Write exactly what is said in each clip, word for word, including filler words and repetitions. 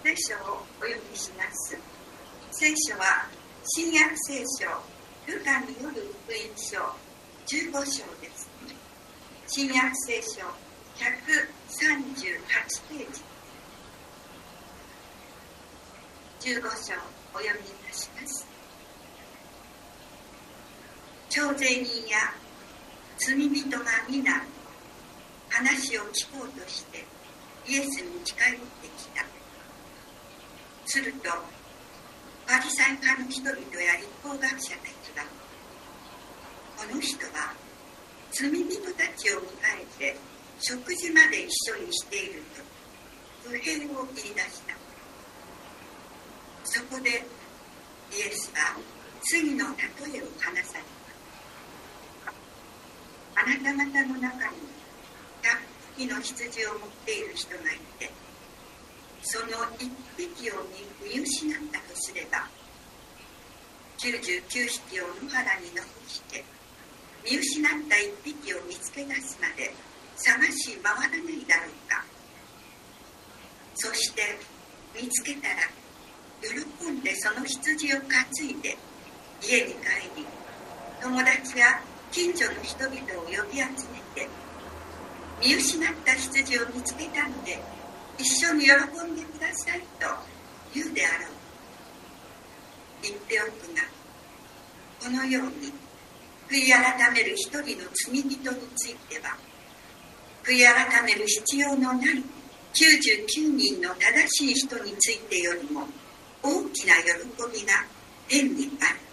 聖書をお読みします。聖書は新約聖書ルカによる福音書じゅうご章です。新約聖書ひゃくさんじゅうはちページ、じゅうご章お読みいたします。徴税人や罪人が皆話を聞こうとしてイエスに近寄ってきた。するとパリサイ派の人々や立法学者たちは、この人は罪人たちを迎えて食事まで一緒にしていると不平を言い出した。そこでイエスは次の例えを話された。あなた方の中にひゃっぴきの羊を持っている人がいて、そのいっぴきを見失ったとすれば、きゅうじゅうきゅうひきを野原に残して見失ったいっぴきを見つけ出すまで探し回らないだろうか。そして見つけたら喜んでその羊を担いで家に帰り、友達や近所の人々を呼び集めて、見失った羊を見つけたので一緒に喜んでくださいと言うであろう。言っておくが、このように悔い改める一人の罪人については、悔い改める必要のないきゅうじゅうきゅうにんの正しい人についてよりも大きな喜びが天にある。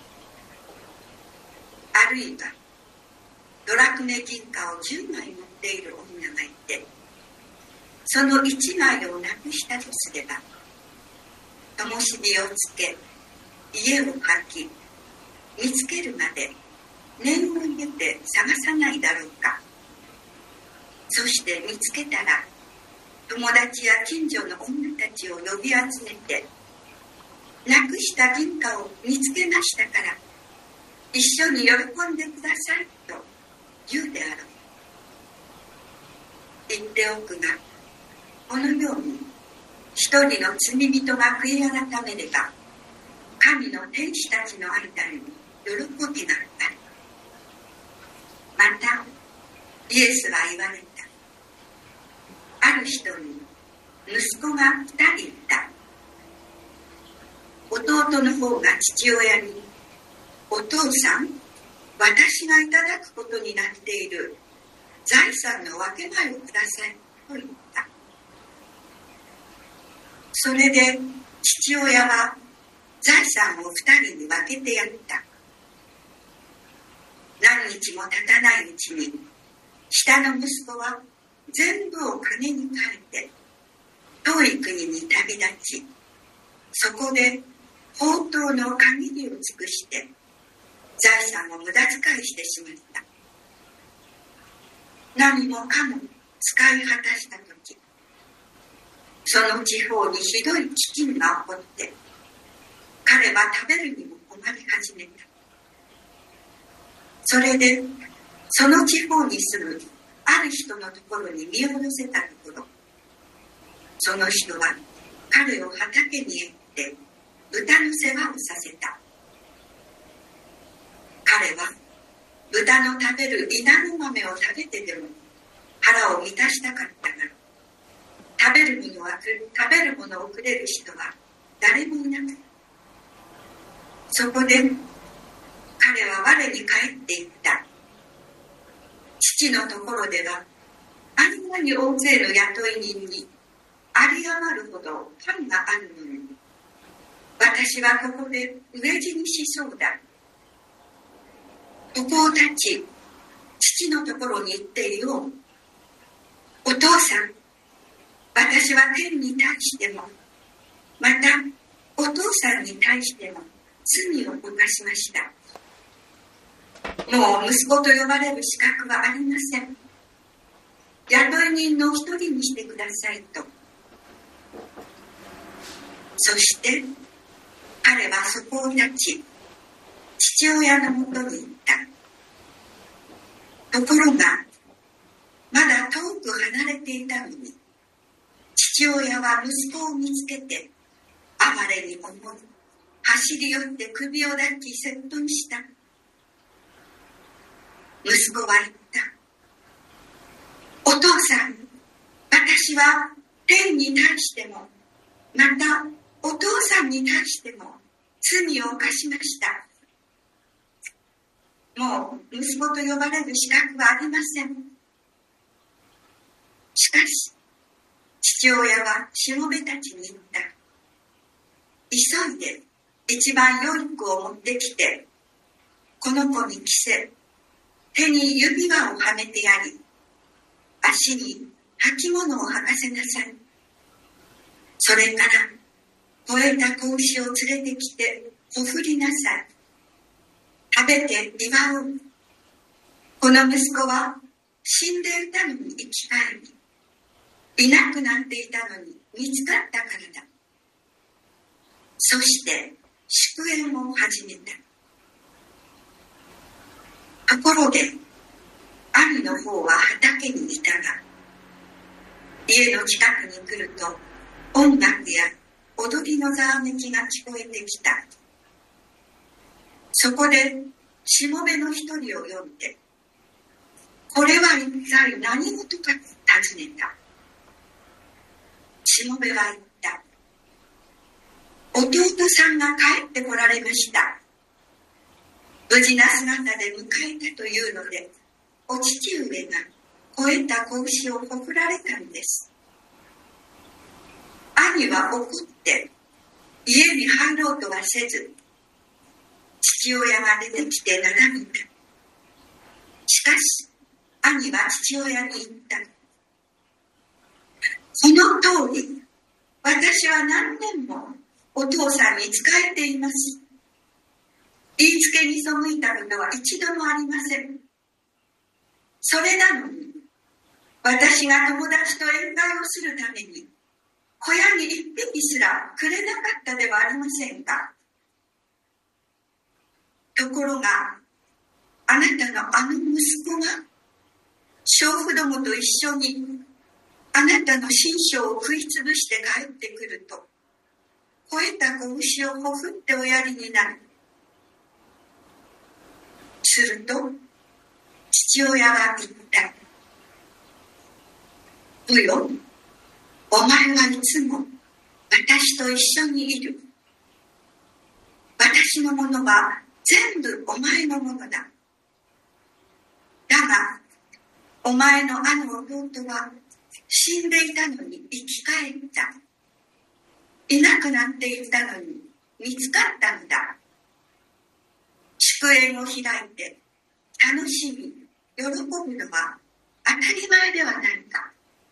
あるいはドラクメ銀貨をじゅうまい持っている女がいて、そのいちまいをなくしたとすれば、灯火をつけ家をかき、見つけるまで念を入れて探さないだろうか。そして見つけたら友達や近所の女たちを呼び集めて、なくした銀貨を見つけましたから一緒に喜んでくださいと言うであろう。言っておくが、このように一人の罪人が悔い改めれば、神の天使たちの間に喜びがある。またイエスは言われた。ある人に息子が二人いた。弟の方が父親に、お父さん、私がいただくことになっている財産の分け前をくださいと言った。それで父親は財産を二人に分けてやった。何日も経たないうちに下の息子は全部を金に換えて遠い国に旅立ち、そこで放蕩の限りを尽くして財産を無駄遣いしてしまった。何もかも使い果たしたとき、その地方にひどい飢饉が起こって、彼は食べるにも困り始めた。それでその地方に住むある人のところに身を寄せたところ、その人は彼を畑に行って豚の世話をさせた。彼は豚の食べる稲の豆を食べてでも腹を満たしたかったが、食べるものは食べるものをくれる人は誰もいなかった。そこで彼は我に帰っていった。父のところではあんなに大勢の雇い人に有り余るほどパンがあるのに、私はここで飢え死にしそうだ。ここを立ち父のところに行っていよう。お父さん、私は天に対してもまたお父さんに対しても罪を犯しました。もう息子と呼ばれる資格はありません。雇い人の一人にしてくださいと。そして彼はそこを立ち父親のもとに行った。ところがまだ遠く離れていたのに、父親は息子を見つけてれに思い、走り寄って首を抱き接吻した。息子は言った。お父さん、私は天に対しても、またお父さんに対しても罪を犯しました。もう息子と呼ばれる資格はありません。しかし、父親はしもべたちに言った。急いで一番良い服を持ってきて、この子に着せ、手に指輪をはめてやり、足に履物を履かせなさい。それから肥えた子牛を連れてきてほふりなさい。食べて祝う。この息子は死んでいたのに生き返り、いなくなっていたのに見つかったからだ。そして祝宴を始めた。ところで兄の方は畑にいたが、家の近くに来ると音楽や踊りのざわめきが聞こえてきた。そこでしもべの一人を呼んで、これは一体何事かと尋ねた。しもべは言った。弟さんが帰ってこられました。無事な姿で迎えたというので、お父上が肥えた子牛をほふられたんです。兄は怒って家に入ろうとはせず、父親が出てきて眺めた。しかし兄は父親に言った。この通り、私は何年もお父さんに仕えています。言いつけに背いたことは一度もありません。それなのに、私が友達と宴会をするために小屋に一匹すらくれなかったではありませんか。ところが、あなたのあの息子が娼婦どもと一緒にあなたの心象を食いつぶして帰ってくると、肥えた子牛をほふっておやりになる。すると父親は言った。およ、お前はいつも私と一緒にいる。私のものは全部お前のものだ。だが、お前のあの弟は死んでいたのに生き返った。いなくなっていたのに見つかったのだ。祝宴を開いて楽しみ、喜ぶのは当たり前ではないか。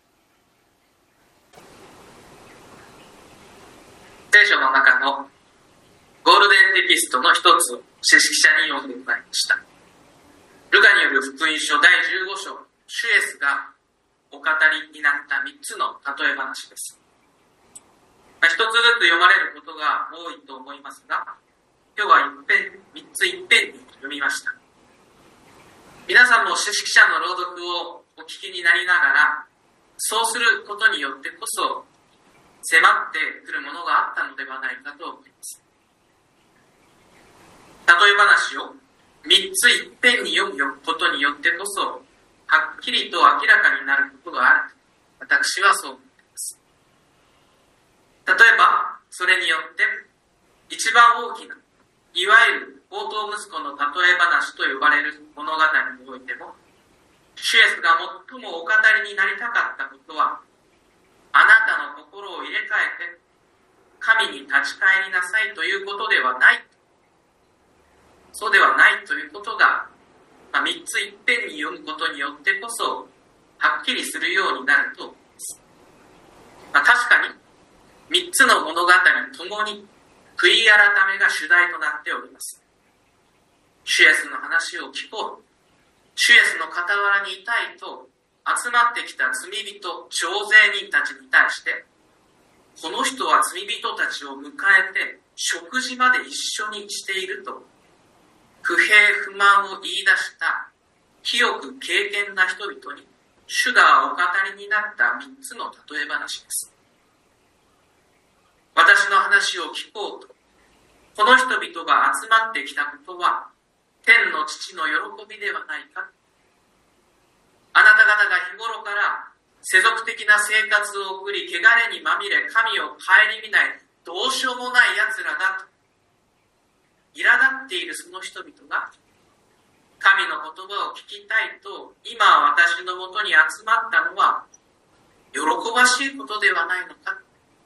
聖書の中のゴールデンテキストの一つを詩式者に読んでもらいました。ルカによる福音書だいじゅうご章、主イエスがお語りになったみっつの例え話です。まあ、一つずつ読まれることが多いと思いますが、今日は一遍、みっついっぺんに読みました。皆さんも詩式者の朗読をお聞きになりながら、そうすることによってこそ迫ってくるものがあったのではないかと思います。例え話をみっついっぺんに読むことによってこそ、はっきりと明らかになることがあると私はそう思っています。例えばそれによって一番大きないわゆる放蕩息子の例え話と呼ばれる物語においても、主イエスが最もお語りになりたかったことは、あなたの心を入れ替えて神に立ち返りなさいということではない。そうではないということが、まあ、みっついっぺんに読むことによってこそはっきりするようになると思います。まあ、確かにみっつの物語ともに悔い改めが主題となっております。主イエスの話を聞こう、主イエスの傍らにいたいと集まってきた罪人、徴税人たちに対して、この人は罪人たちを迎えて食事まで一緒にしていると不平不満を言い出した清く敬虔な人々に主がお語りになったみっつの例え話です。私の話話を聞こうと、この人々が集まってきたことは、天の父の喜びではないか。あなた方が日頃から世俗的な生活を送り、汚れにまみれ、神を顧みない、どうしようもない奴らだと、苛立っているその人々が、神の言葉を聞きたいと、今私のもとに集まったのは、喜ばしいことではないのか。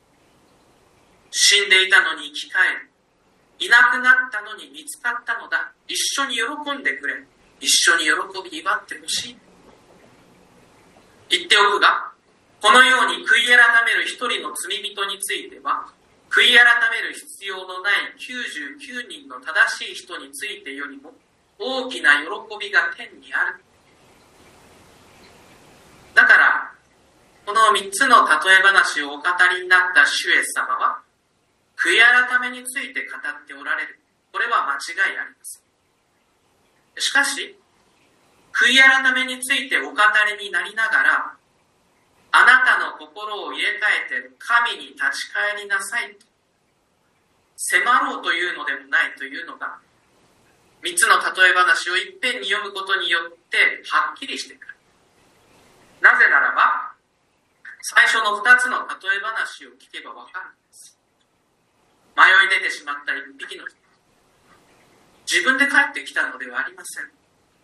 死んでいたのに生き返る。いなくなったのに見つかったのだ。一緒に喜んでくれ。一緒に喜び祝ってほしい。言っておくが、このように悔い改める一人の罪人については、悔い改める必要のないきゅうじゅうきゅうにんの正しい人についてよりも、大きな喜びが天にある。だから、この三つの例え話をお語りになった主イエス様は、悔い改めについて語っておられる。これは間違いありません。しかし、悔い改めについてお語りになりながら、あなたの心を入れ替えて神に立ち返りなさいと迫ろうというのでもないというのが、三つの例え話をいっぺんに読むことによってはっきりしてくる。なぜならば、最初の二つの例え話を聞けばわかるんです。迷い出てしまった一匹の人、自分で帰ってきたのではありません。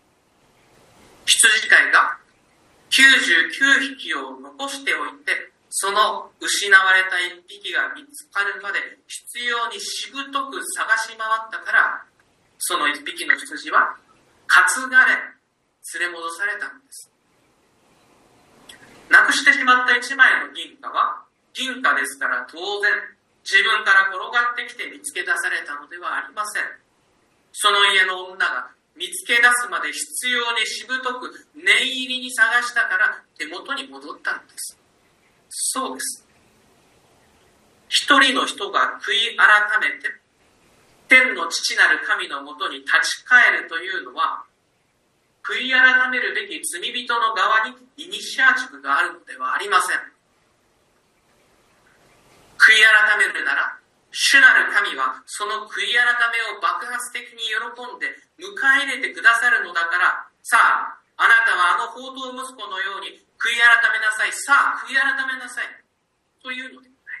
羊飼いがきゅうじゅうきゅうひきを残しておいて、その失われた一匹が見つかるまで必要にしぶとく探し回ったから、その一匹の羊は担がれ連れ戻されたのです。なくしてしまった一枚の銀貨は銀貨ですから当然自分から転がってきて見つけ出されたのではありません。その家の女が見つけ出すまで必要にしぶとく念入りに探したから手元に戻ったのです。そうです。一人の人が悔い改めて天の父なる神のもとに立ち返るというのは、悔い改めるべき罪人の側にイニシアチブがあるのではありません。悔い改めるなら、主なる神はその悔い改めを爆発的に喜んで迎え入れてくださるのだから、さあ、あなたはあの放蕩息子のように悔い改めなさい、さあ悔い改めなさいというのではない。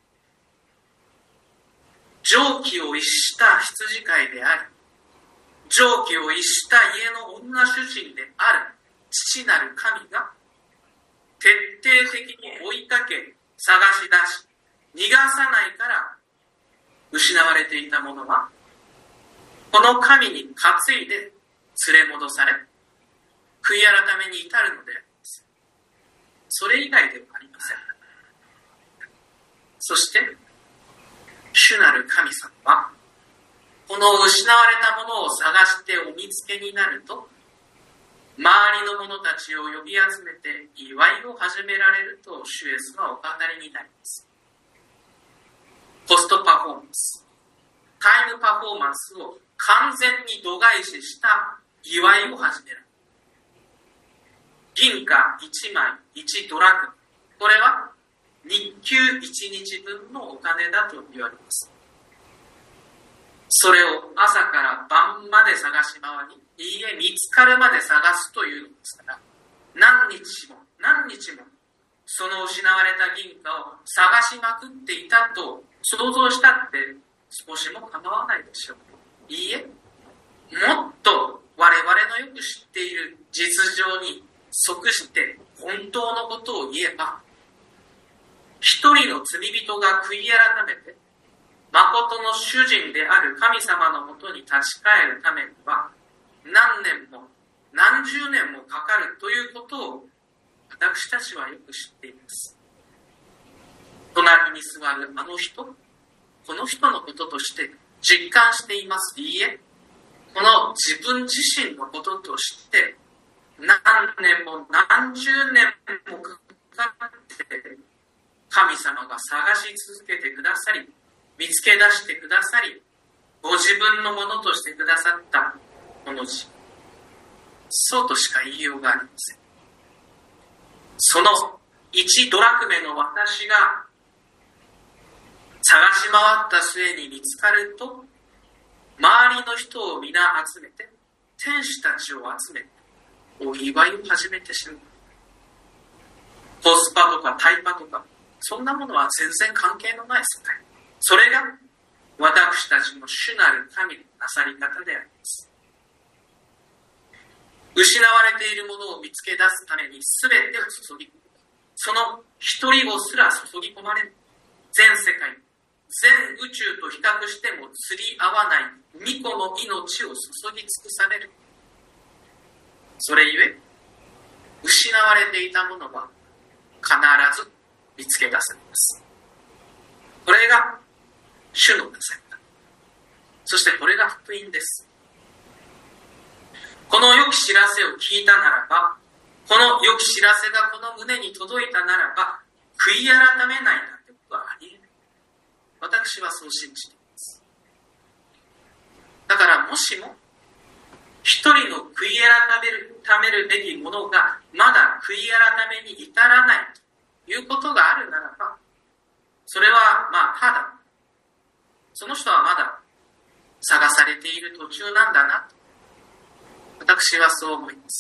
常軌を逸した羊飼いであり、常軌を逸した家の女主人である父なる神が徹底的に追いかけ探し出し逃がさないから失われていたものはこの神に担いで連れ戻され悔い改めに至るのであります。それ以外ではありません。そして主なる神様はこの失われたものを探してお見つけになると、周りの者たちを呼び集めて祝いを始められると主イエスはお語りになります。ポストパフォーマンス、タイムパフォーマンスを完全に度外視した祝いを始める。銀貨いちまいいちドラクム、これは日給いちにちぶんのお金だと言われます。それを朝から晩まで探し回り、いいえ見つかるまで探すというのですから、何日も何日もその失われた銀貨を探しまくっていたと想像したって少しも構わないでしょう。いいえ、もっと我々のよく知っている実情に即して本当のことを言えば、一人の罪人が悔い改めて誠の主人である神様のもとに立ち返るためには何年も何十年もかかるということを私たちはよく知っています。隣に座るあの人、この人のこととして実感しています。いいえ、この自分自身のこととして何年も何十年もかかって神様が探し続けてくださり、見つけ出してくださり、ご自分のものとしてくださったものじ、そうとしか言いようがありません。そのいちドラクメの私が探しし回った末に見つかると、周りの人を皆集めて、天使たちを集めて、お祝いを始めてしまう。コスパとかタイパとか、そんなものは全然関係のない世界。それが私たちの主なる神のなさり方であります。失われているものを見つけ出すために全てを注ぎ込む。その一人をすら注ぎ込まれる。全世界、全宇宙と比較しても釣り合わない御子の命を注ぎ尽くされる。それゆえ、失われていたものは必ず見つけ出されます。これが主のなさり方。そしてこれが福音です。この良き知らせを聞いたならば、この良き知らせがこの胸に届いたならば、悔い改めないなんてことはありえない。私はそう信じています。だからもしも、一人の悔い改める、ためるべきものがまだ悔い改めに至らないということがあるならば、それはまあただ、その人はまだ探されている途中なんだなと、私はそう思います。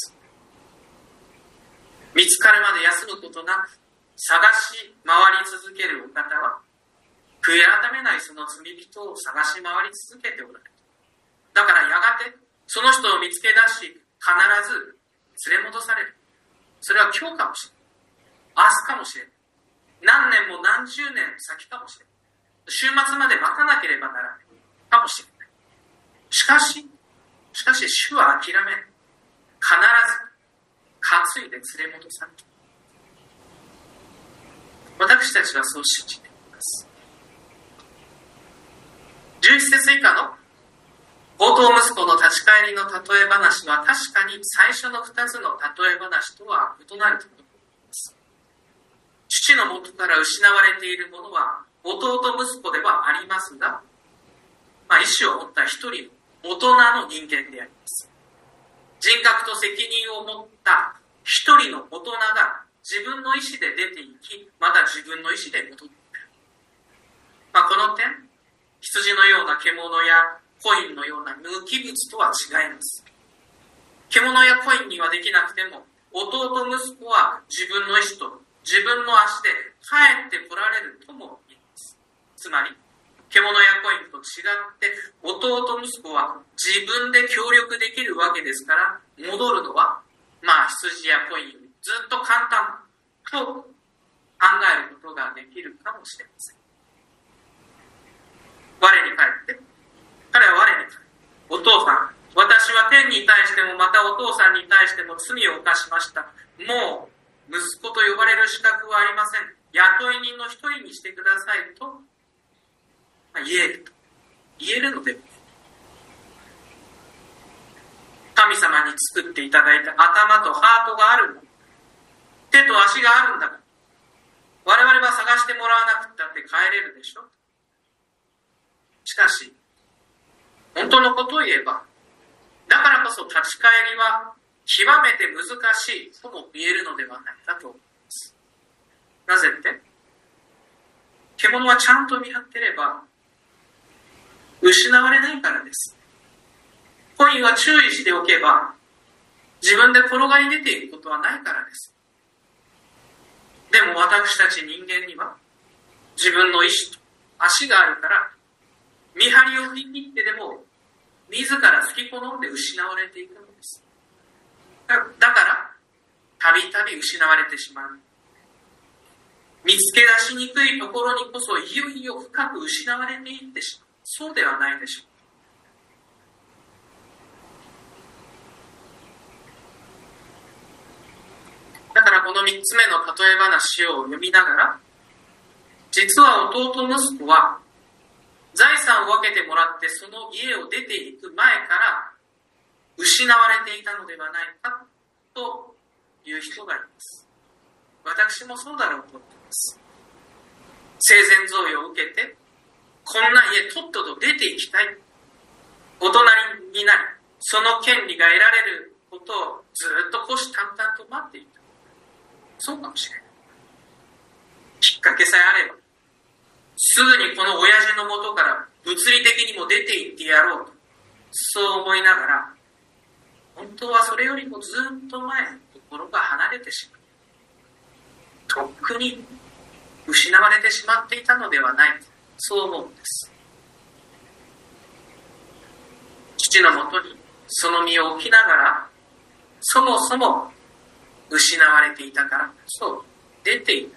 見つかるまで休むことなく探し回り続けるお方は、悔い改めないその罪人を探し回り続けておられる。だからやがてその人を見つけ出し、必ず連れ戻される。それは今日かもしれない。明日かもしれない。何年も何十年先かもしれない。週末まで待たなければならないかもしれない。しかし、しかし主は諦めない。必ず担いで連れ戻される。私たちはそう信じています。じゅういち節以下の強盗息子の立ち返りの例え話は確かに最初のふたつの例え話とは異なると思います。父の元から失われているものは弟息子ではありますが、まあ、意思を持った一人の大人の人間であります。人格と責任を持った一人の大人が自分の意思で出て行き、また自分の意思で戻ってくる。まあ、この点、羊のような獣やコインのような無機物とは違います。獣やコインにはできなくても、弟息子は自分の意思と自分の足で帰ってこられるとも言います。つまり、獣やコインと違って弟息子は自分で協力できるわけですから、戻るのはまあ羊やコインよりずっと簡単と考えることができるかもしれません。我に返って、彼は我に返って、お父さん、私は天に対してもまたお父さんに対しても罪を犯しました。もう息子と呼ばれる資格はありません。雇い人の一人にしてくださいと言えると。言えるので、神様に作っていただいた頭とハートがあるんだ。手と足があるんだから。我々は探してもらわなくたって帰れるでしょ。しかし、本当のことを言えば、だからこそ立ち返りは極めて難しいとも言えるのではないかと思います。なぜって、獣はちゃんと見張ってれば、失われないからです。コインは注意しておけば、自分で転がり出ていくことはないからです。でも私たち人間には、自分の意志と足があるから、見張りを振り切ってでも、自ら好き好んで失われていくのです。だから、たびたび失われてしまう。見つけ出しにくいところにこそ、いよいよ深く失われていってしまう。そうではないでしょう。だからこの三つ目の例え話を読みながら、実は弟息子は財産を分けてもらってその家を出ていく前から失われていたのではないかという人がいます。私もそうだろうと思います。生前贈与を受けて、こんな家とっとと出ていきたい。大人になり、その権利が得られることをずっと虎視眈々と待っていた。そうかもしれない。きっかけさえあれば、 すぐにこの親父の元から物理的にも出て行ってやろうと、そう思いながら、本当はそれよりもずっと前、心が離れてしまう。とっくに失われてしまっていたのではないか、そう思うんです。父のもとにその身を置きながら、そもそも失われていたからこそ出ている。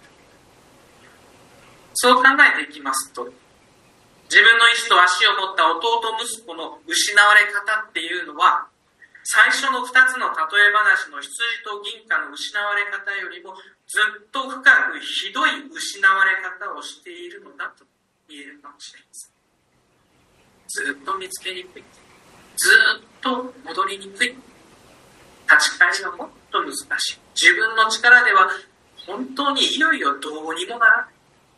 そう考えていきますと、自分の意志と足を持った弟息子の失われ方っていうのは、最初のふたつの例え話の羊と銀貨の失われ方よりもずっと深くひどい失われ方をしているのだと言えるかもしれません。ずっと見つけにくい。ずっと戻りにくい。立ち返りはもっと難しい。自分の力では本当にいよいよどうにもならない。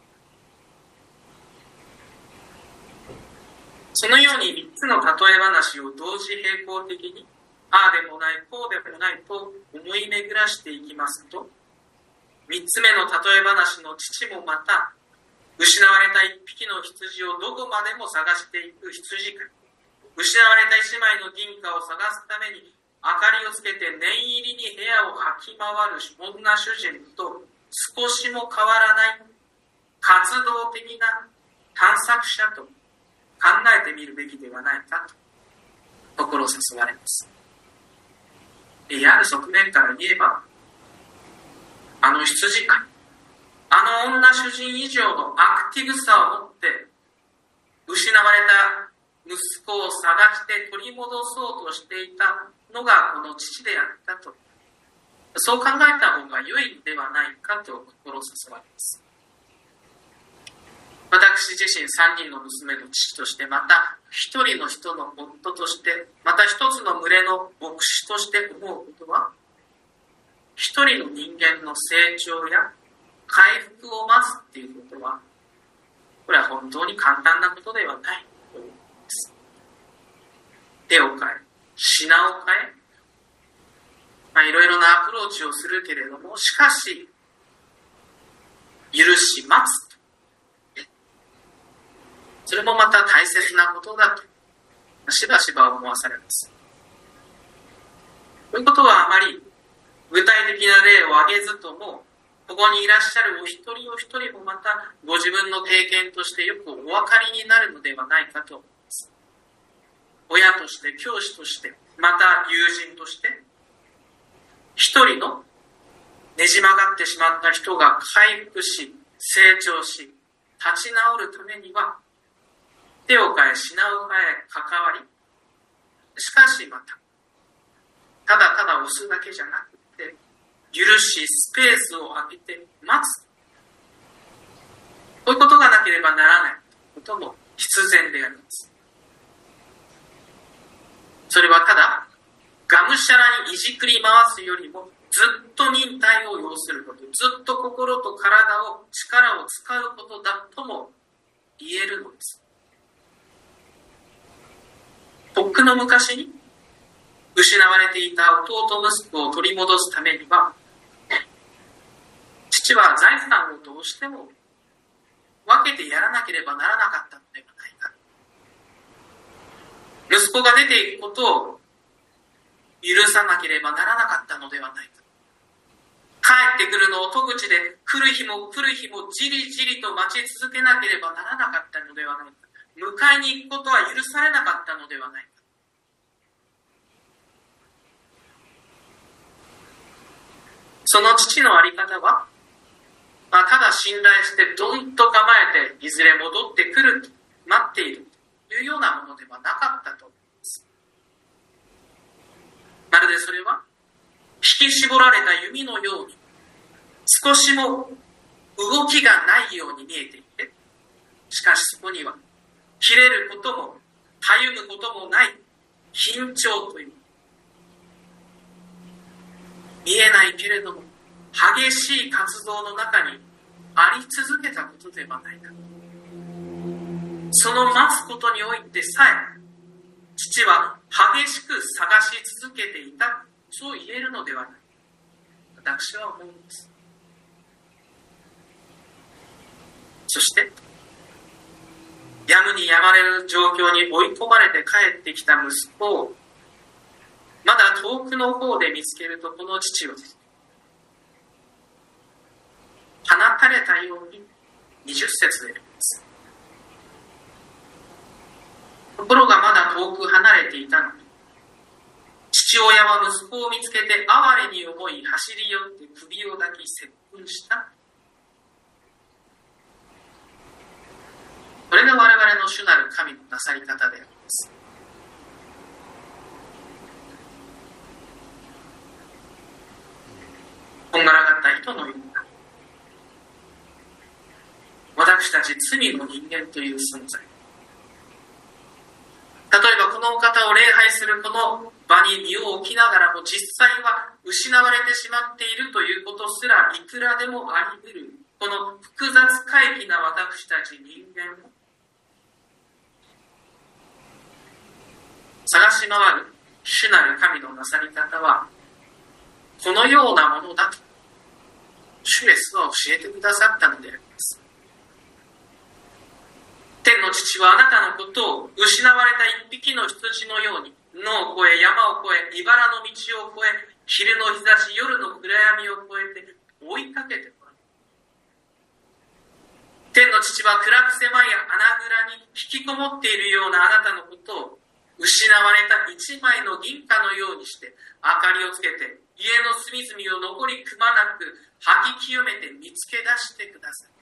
そのようにみっつの例え話を同時並行的に、ああでもないこうでもないと思い巡らしていきますと、みっつめの例え話の父もまた失われた一匹の羊をどこまでも探していく羊飼い、失われた一枚の銀貨を探すために明かりをつけて念入りに部屋を吐き回る女主人と少しも変わらない活動的な探索者と考えてみるべきではないかと心誘われます。ある側面から言えば、あの羊飼い、あの女主人以上のアクティブさを持って失われた息子を探して取り戻そうとしていたのがこの父であったと、そう考えた方が良いのではないかと心誘われます。私自身さんにんの娘の父として、また一人の人の夫として、また一つの群れの牧師として思うことは、一人の人間の成長や回復を待つっていうことは、これは本当に簡単なことではないと思います。手を変え、品を変え、まあ、いろいろなアプローチをするけれども、しかし許し待つ、それもまた大切なことだとしばしば思わされます。ということは、あまり具体的な例を挙げずとも、ここにいらっしゃるお一人お一人もまたご自分の経験としてよくお分かりになるのではないかと思います。親として、教師として、また友人として、一人のねじ曲がってしまった人が回復し、成長し、立ち直るためには、手を変え、品を変え、関わり、しかしまた、ただただ押すだけじゃなくて、許し、スペースを空けて待つ。こういうことがなければならないことも必然であります。それはただ、がむしゃらにいじくり回すよりも、ずっと忍耐を要すること、ずっと心と体を、力を使うことだとも言えるのです。とっくの昔に失われていた弟息子を取り戻すためには、父は財産をどうしても分けてやらなければならなかったのではないか。息子が出ていくことを許さなければならなかったのではないか。帰ってくるのを戸口で来る日も来る日もじりじりと待ち続けなければならなかったのではないか。迎えに行くことは許されなかったのではないか。その父のあり方は、まあ、ただ信頼してどんと構えていずれ戻ってくると待っているというようなものではなかったと思います。まるでそれは引き絞られた弓のように少しも動きがないように見えていて、しかしそこには切れることもたゆむこともない緊張という、見えないけれども激しい活動の中にあり続けたことではないか。その待つことにおいてさえ父は激しく探し続けていた、そう言えるのではない。私は思うんです。そしてやむにやまれる状況に追い込まれて帰ってきた息子を、まだ遠くの方で見つけると、この父を放たれたようににじゅっ節であります。ところがまだ遠く離れていたのに、父親は息子を見つけて哀れに思い走り寄って首を抱き接吻した。これが我々の主なる神のなさり方であります。こんがらがった糸のような、私たち罪の人間という存在。例えばこのお方を礼拝するこの場に身を置きながらも、実際は失われてしまっているということすらいくらでもあり得る、この複雑怪奇な私たち人間を探し回る主なる神のなさり方はこのようなものだと主イエスは教えてくださったのであります。天の父はあなたのことを失われた一匹の羊のように野を越え山を越え茨の道を越え昼の日差し夜の暗闇を越えて追いかけてこられた。天の父は暗く狭い穴蔵に引きこもっているようなあなたのことを失われた一枚の銀貨のようにして明かりをつけて家の隅々を残りくまなく吐き清めて見つけ出してください。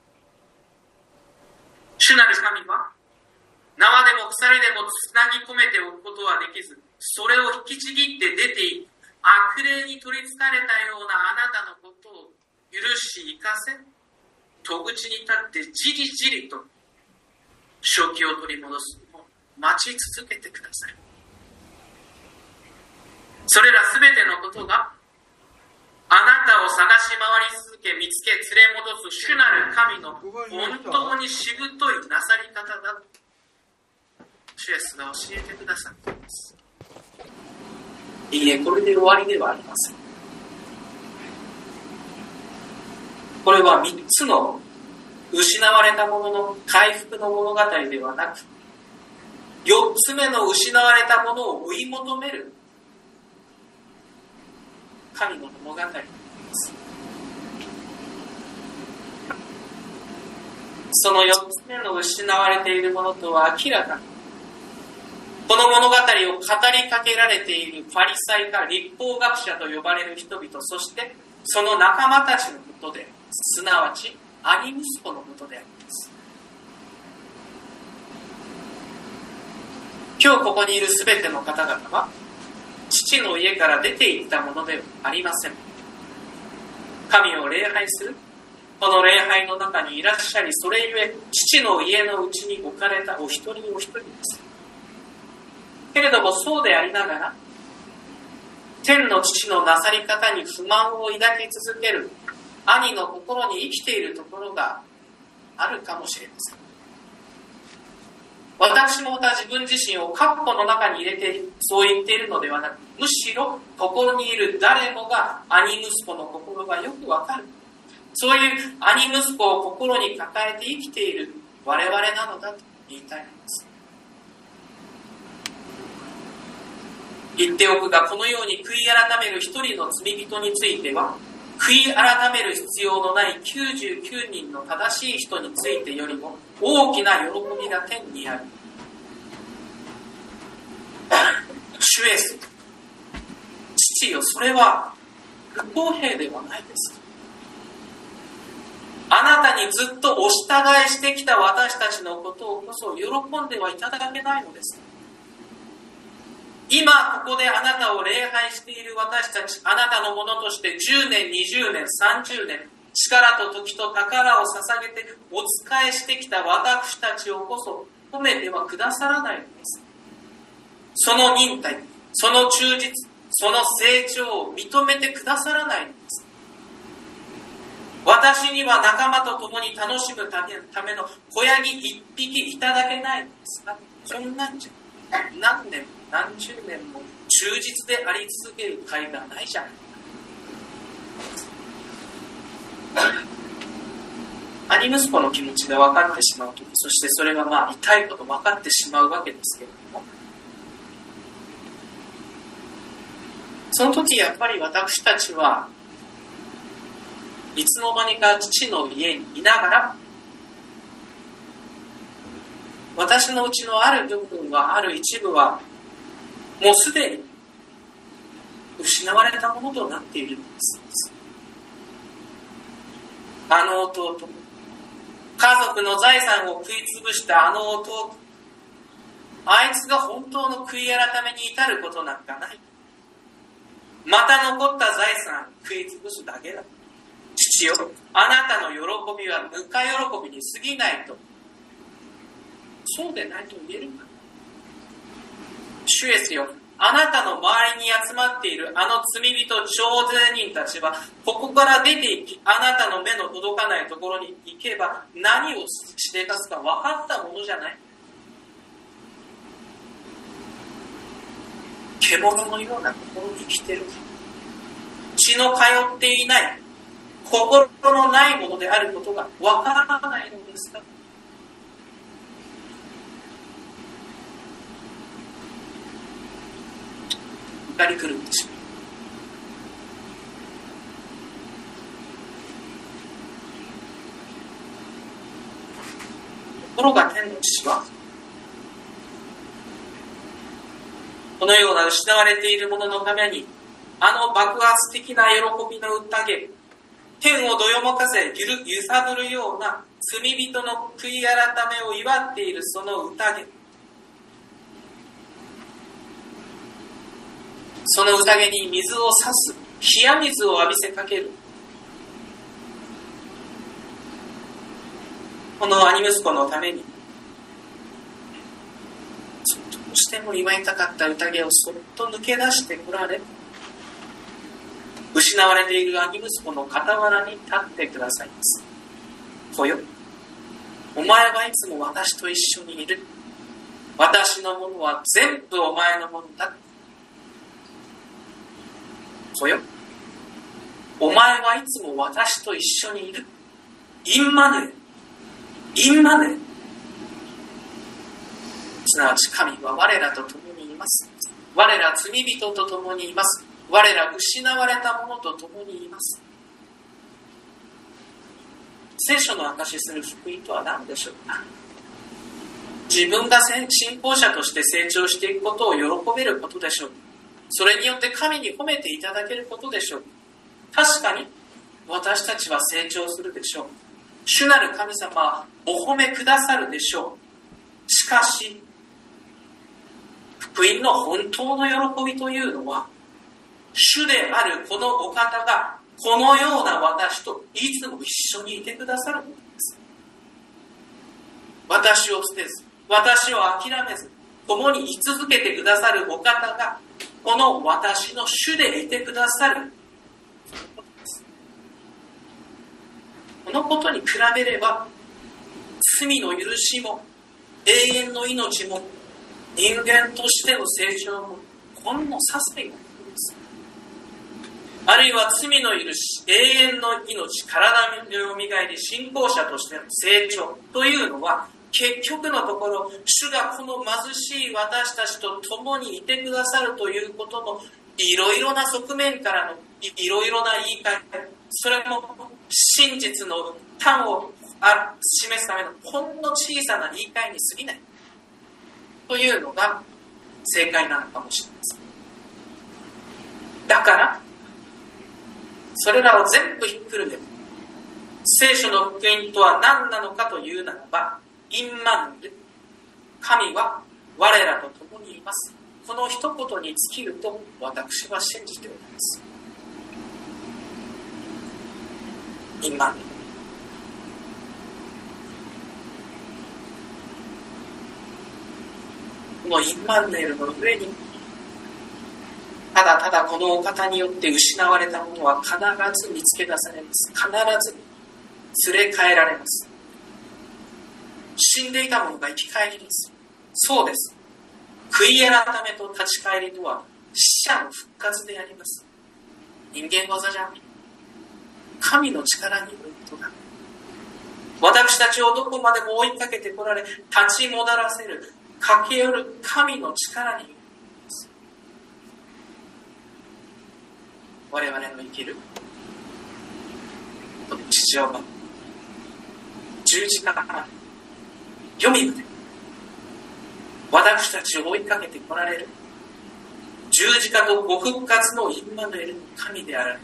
主なる神は縄でも鎖でもつなぎ込めておくことはできず、それを引きちぎって出ていき悪霊に取りつかれたようなあなたのことを許し生かせ、戸口に立ってじりじりと正気を取り戻すのを待ち続けてください。それらすべてのことがあなたを探し回り続け見つけ連れ戻す主なる神の本当にしぶといなさり方だと主イエスが教えてくださっています。いいえ、これで終わりではありません。これは三つの失われたものの回復の物語ではなく、四つ目の失われたものを追い求める神の物語です。その四つ目の失われているものとは明らかにこの物語を語りかけられているファリサイか律法学者と呼ばれる人々、そしてその仲間たちのことで、すなわち兄息子のことであります。今日ここにいるすべての方々は父の家から出て行ったものではありません。神を礼拝するこの礼拝の中にいらっしゃり、それゆえ父の家のうちに置かれたお一人お一人です。けれどもそうでありながら、天の父のなさり方に不満を抱き続ける兄の心に生きているところがあるかもしれません。私もまた自分自身を括弧の中に入れてそう言っているのではなく、むしろここにいる誰もが兄息子の心がよくわかる。そういう兄息子を心に抱えて生きている我々なのだと言いたいのです。言っておくが、このように悔い改める一人の罪人については、悔い改める必要のないきゅうじゅうきゅうにんの正しい人についてよりも大きな喜びが天にある。主イエス、父よ、それは不公平ではないです。あなたにずっとお従いしてきた私たちのことをこそ喜んではいただけないのです。今ここであなたを礼拝している私たち、あなたのものとしてじゅうねん、にじゅうねん、さんじゅうねん、力と時と宝を捧げてお仕えしてきた私たちをこそ褒めてはくださらないのです。その忍耐、その忠実、その成長を認めてくださらないのです。私には仲間と共に楽しむため、ための子ヤギ一匹いただけないのですか。そんなんじゃ何年も何十年も忠実であり続ける甲斐がないじゃない。 兄息子の気持ちが分かってしまうとき、そしてそれがまあ痛いこと分かってしまうわけですけれども、その時やっぱり私たちはいつの間にか父の家にいながら、私のうちのある部分は、ある一部はもうすでに失われたものとなっているのです。あの弟、家族の財産を食い潰したあの弟、あいつが本当の悔い改めに至ることなんかない。また残った財産食い潰すだけだ。父よ、あなたの喜びはぬか喜びに過ぎないと。そうでないと言えるか。主イエスよ、あなたの周りに集まっているあの罪人徴税人たちは、ここから出て行き、あなたの目の届かないところに行けば何をしでかすか分かったものじゃない。獣のような心に生きている。血の通っていない、心のないものであることが分からないのですか。怒り狂ってしまう。ところが天の父は、このような失われているもののために、あの爆発的な喜びの宴、天をどよめかせ揺る揺さぶるような罪人の悔い改めを祝っているその宴、その宴に水を差す、冷水を浴びせかける、この兄息子のために、どうしても祝いたかった宴をそっと抜け出してこられ、失われている兄息子の傍らに立ってくださいます。子よ、お前はいつも私と一緒にいる。私のものは全部お前のものだ。子よ、お前はいつも私と一緒にいる。インマネー、インマネー。すなわち神は我らと共にいます。我ら罪人と共にいます。我ら失われたものと共にいます。聖書の証しする福音とは何でしょうか。自分が信仰者として成長していくことを喜べることでしょう。それによって神に褒めていただけることでしょう。確かに私たちは成長するでしょう。主なる神様はお褒めくださるでしょう。しかし福音の本当の喜びというのは、主であるこのお方がこのような私といつも一緒にいてくださることです。私を捨てず、私を諦めず、共に居続けてくださるお方がこの私の主でいてくださることです。このことに比べれば、罪の許しも永遠の命も人間としての成長もほんの些細なことです。あるいは罪の許し、永遠の命、体のよみがえり、信仰者としての成長というのは、結局のところ、主がこの貧しい私たちと共にいてくださるということのいろいろな側面からのいろいろな言い換え、それも真実の端を示すためのほんの小さな言い換えに過ぎないというのが正解なのかもしれません。だからそれらを全部ひっくるめて、聖書の福音とは何なのかというならば、インマヌエル、神は我らと共にいます。この一言に尽きると私は信じております。インマヌエル。このインマヌエルの上に、ただただこのお方によって失われたものは必ず見つけ出されます。必ず連れ帰られます。死んでいたものが生き返ります。そうです。悔い改めと立ち返りとは死者の復活であります。人間技じゃない。神の力によることだ。 私たちをどこまでも追いかけてこられ、立ち戻らせる、駆け寄る神の力によります。我々の生きる地上の十字架から読みで私たちを追いかけてこられる十字架とご復活のインマヌエルの神であられます。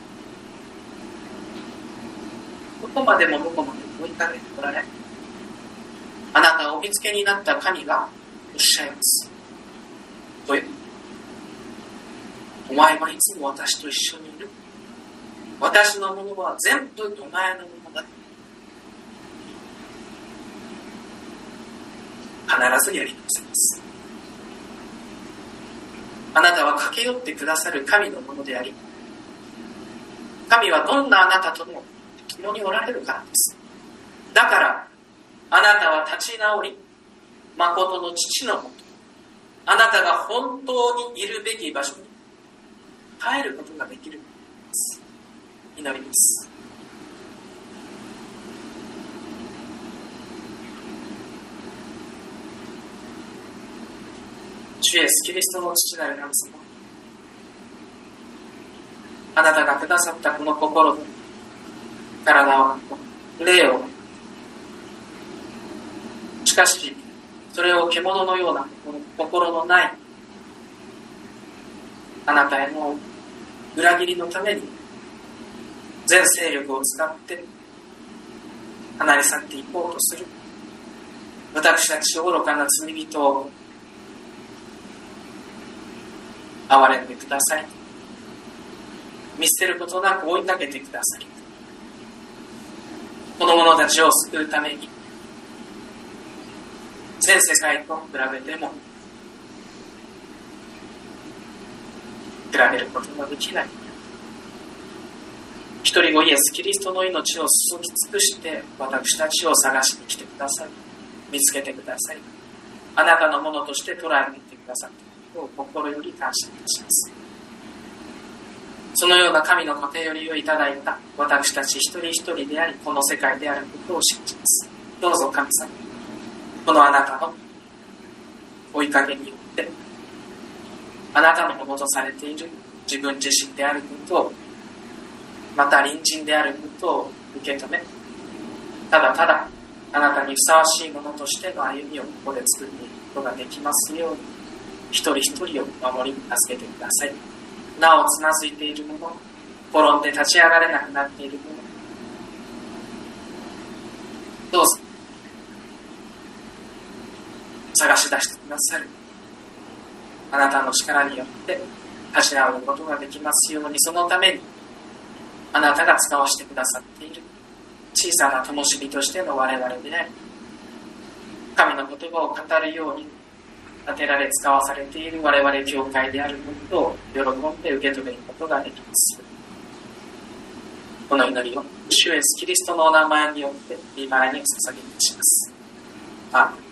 どこまでもどこまでも追いかけてこられ、あなたをお見つけになった神がおっしゃいます。おい、お前はいつも私と一緒にいる。私のものは全部お前のものだ。必ずやり直せます。あなたは駆け寄ってくださる神のものであり、神はどんなあなたとも共におられるからです。だからあなたは立ち直り、誠の父のもと、あなたが本当にいるべき場所に帰ることができるのです。祈ります。主イエスキリストの父なる神様、あなたがくださったこの心と体を、霊を、しかしそれを獣のような心のないあなたへの裏切りのために全勢力を使って離れ去っていこうとする私たち愚かな罪人を憐れんでください。見捨てることなく追いかけてください。この者たちを救うために全世界と比べても比べることができない。一人子イエスキリストの命を注ぎ尽くして私たちを探しに来てください。見つけてください。あなたのものとして捉えていてくださったことを心より感謝いたします。そのような神の御手寄りをいただいた私たち一人一人であり、この世界であることを信じます。どうぞ神様、このあなたの追いかけによってあなたのものとされている自分自身であることを、また隣人であることを受け止め、ただただあなたにふさわしいものとしての歩みをここで作っていくことができますように、一人一人を守り助けてください。なおつまずいているもの、転んで立ち上がれなくなっているもの、どうぞ探し出してくださるあなたの力によって立ち直ることができますように、そのためにあなたが使わせてくださっている小さな灯火としての我々であり、神の言葉を語るように当てられ使わされている我々教会であることを喜んで受け止めることができます。この祈りを主イエスキリストのお名前によって御前に捧げします。アーメン。